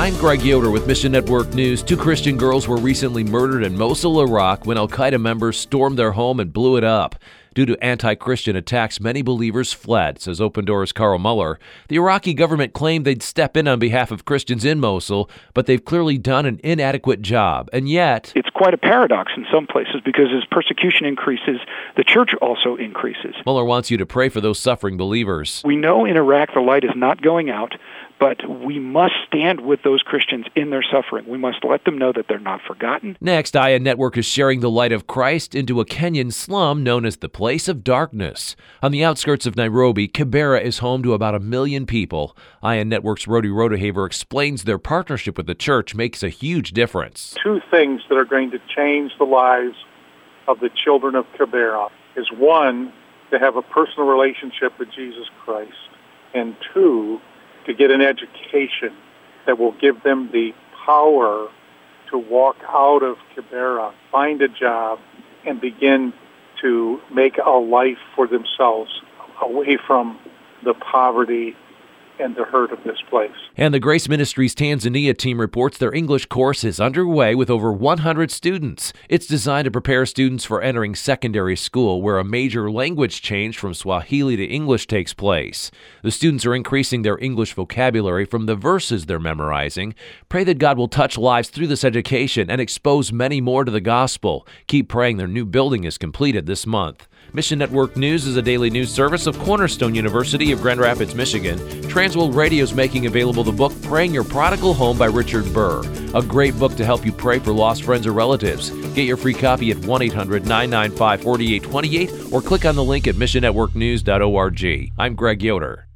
I'm Greg Yoder with Mission Network News. 2 Christian girls were recently murdered in Mosul, Iraq, when Al-Qaeda members stormed their home and blew it up. Due to anti-Christian attacks, many believers fled, says Open Doors' Carl Muller. The Iraqi government claimed they'd step in on behalf of Christians in Mosul, but they've clearly done an inadequate job. And yet, it's quite a paradox in some places, because as persecution increases, the church also increases. Muller wants you to pray for those suffering believers. We know in Iraq the light is not going out, but we must stand with those Christians in their suffering. We must let them know that they're not forgotten. Next, Aya Network is sharing the light of Christ into a Kenyan slum known as the Place of Darkness. On the outskirts of Nairobi, Kibera is home to about 1 million people. Aya Network's Rody Rodehaver explains their partnership with the church makes a huge difference. 2 things that are going to change the lives of the children of Kibera is, 1, to have a personal relationship with Jesus Christ, and 2, to get an education that will give them the power to walk out of Kibera, find a job, and begin to make a life for themselves away from the poverty and the hurt of this place. And the Grace Ministries Tanzania team reports their English course is underway with over 100 students. It's designed to prepare students for entering secondary school, where a major language change from Swahili to English takes place. The students are increasing their English vocabulary from the verses they're memorizing. Pray that God will touch lives through this education and expose many more to the gospel. Keep praying their new building is completed this month. Mission Network News is a daily news service of Cornerstone University of Grand Rapids, Michigan. Transworld Radio is making available the book Praying Your Prodigal Home by Richard Burr, a great book to help you pray for lost friends or relatives. Get your free copy at 1-800-995-4828 or click on the link at missionnetworknews.org. I'm Greg Yoder.